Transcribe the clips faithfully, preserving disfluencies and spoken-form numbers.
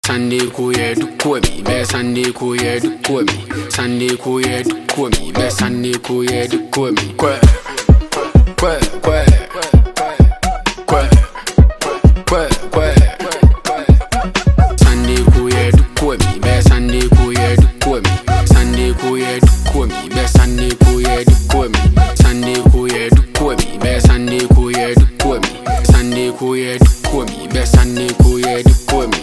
Sunday kuye du kwemi, be Sunday kuye du kwemi. Sunday kuye du kwemi, be Sunday kuye du kwemi. Kwe, kwe, kwe, kwe, kwe, kwe. Sunday kuye du kwemi, be Sunday kuye du kwemi. Sunday kuye du kwemi, be Sunday kuye du kwemi. Sunday kuye du kwemi, be Sunday kuye du kwemi. Sunday kuye du kwemi, be Sunday kuye du kwemi.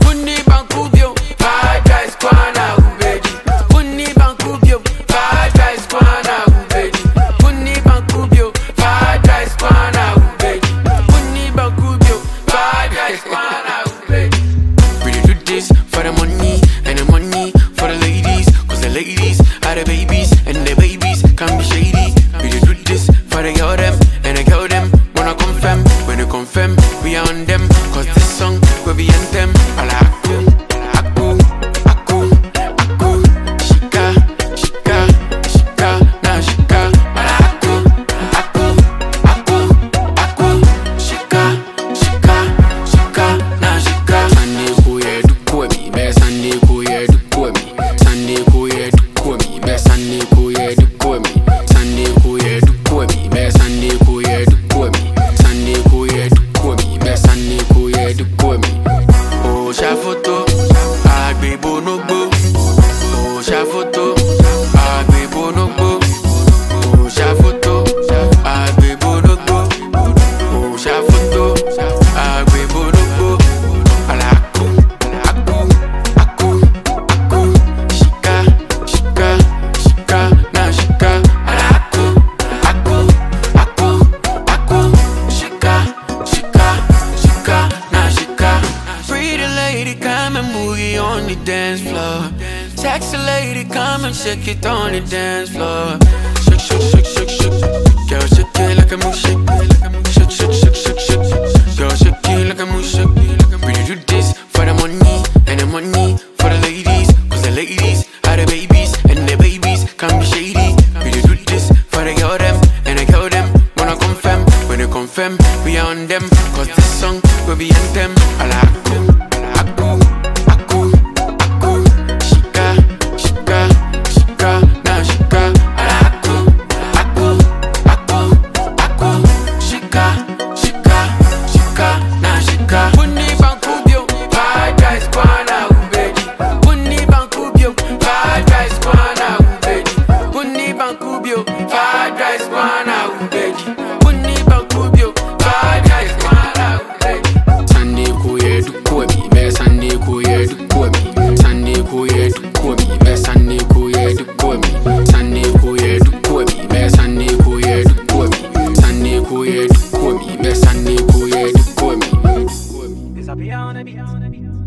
For the money and the money for the ladies, cause the ladies are the babies and the babies can be shady. We do this for the girl them and the girl them wanna confirm. When they confirm, we are on them, cause this song will be anthem. Ala aku, aku, aku, aku, shika, shika, shika, na shika. Ala aku, aku, aku, aku, shika, shika, shika, na shika. Sunday kuye du kwemi, be Sunday kuye du kwemi. Sunday kuye du kwemi, be Sunday kuye du kwemi. Sunday kuye du kwemi, be Sunday kuye du kwemi. Sunday kuye du kwemi, be Sunday kuye du kwemi. Oh, sha photo, agbe bonogbo. Oh, sha photo, agbe bonogbo. Oh, sha photo, agbe bonogbo. Oh, sha photo, agbe bonogbo. Ala aku, aku, aku, aku, shika, shika, shika, na shika. Ala aku, aku, aku, aku, shika, shika, shika, na shika. Pretty lady, come and boogie on the dance floor. Sexy lady, come and shake it on the dance floor. Shake, shake, shake, shake, shake. Girl, shake it like a moose shake. Shake, shake, shake, shake, shake. Girl, shake it like a moose shake. We do this for the money and the money for the ladies, cause the ladies are the babies and the babies can be shady. We do this for the girl them and the girl them wanna confirm. When they confirm, we are on them, cause this song will be anthem. Ala aku, aku, aku, aku, shika, shika, shika, na shika. Ala aku, aku, aku, aku, shika, shika, shika, na shika. Bunny bankubyo, paradise kwana ubedi. Bunny bankubyo, paradise kwana ubedi. Bunny bankubyo, paradise kwana ubedi. Bunny bankubyo, paradise kwana ubedi. Sunday kuye du kwemi, be Sunday kuye du kwemi. Sunday kuye du kwemi, be Sunday kuye du kwemi. Sunday kuye du kwemi, be Sunday kuye du kwemi. Sunday kuye du kwemi, be Sunday kuye du kwemi. Disappear on the beat.